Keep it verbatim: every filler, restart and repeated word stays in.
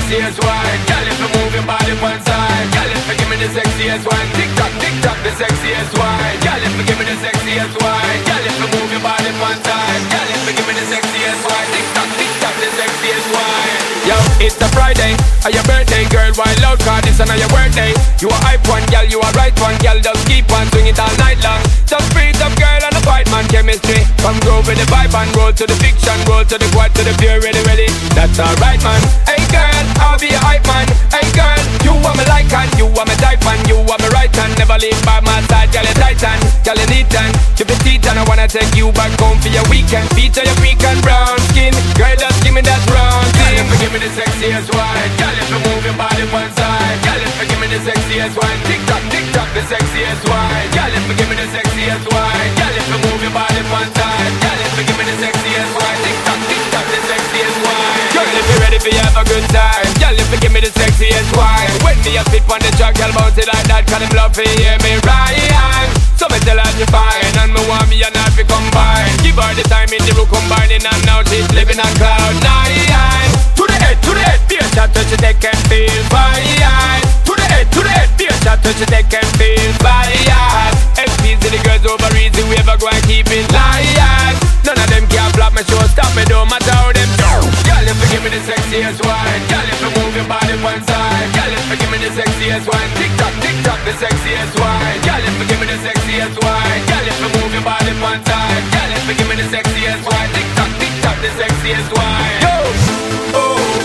sexiest wine. Girl, if you move your body one side. Girl, if you give me the sexiest wine. Tick tock, tick tock, the sexiest wine. Girl, if you give me the sexiest wine. Girl, if you move your body one side. Girl, if you give me the sexiest wine. Tick tock, tick tock, the sexiest wine. Yo, it's a Friday, or your birthday, girl. Wild out, cause this on your birthday. You a hype one, girl, you a right one, girl. Just keep on swing it all night long. Just breathe up, girl, and a fight man chemistry. Come groove with the vibe and roll to the fiction, roll to the quad, to the pure, ready, ready. That's alright, man. Hey, girl, I'll be a hype man. Hey, girl, you are my like and you are my type and you are my right hand. Never leave by my side, girl, you titan, girl, you neat and keep it teeth and I wanna take you back home for your weekend. Feature your freak and brown skin, girl, just give me that round thing. Girl, if you give me the sexiest wine, girl, if you move your body one side, girl, if you give me the sexiest wine, tick tock, tick tock, the sexiest wine, girl, if you give me the sexiest wine, girl, if you move your body one side, girl, if you give me the sexiest wine, tick tock, tick tock, the sexiest wine, girl, if you ready for you have a good time, girl, if you give me the sexiest wine, when me a fit on the track, girl, bounce it like that, cause them love to hear me right. So me tell her to fine, and me want me and her to combine. Give her the time in the room combining, and now she's living on cloud nine. To the head, to the head, be a shot to the deck and feel fine. To the head, to the head, be a shot to the deck and feel fine. F P's to the girls over easy, we ever go and keep it lying. None of them can flop my show, stop me, don't matter how them do. Girl, if you give me the sexiest wine, girl, if you move your body one side, girl, if you give me the sexiest wine, tick tock, tick tock, the sexiest wine, girl, if you give me the sexiest wine, girl, if you move your body one side, girl, if you give me the sexiest wine, tick tock, tick tock, the sexiest wine. Yo, oh.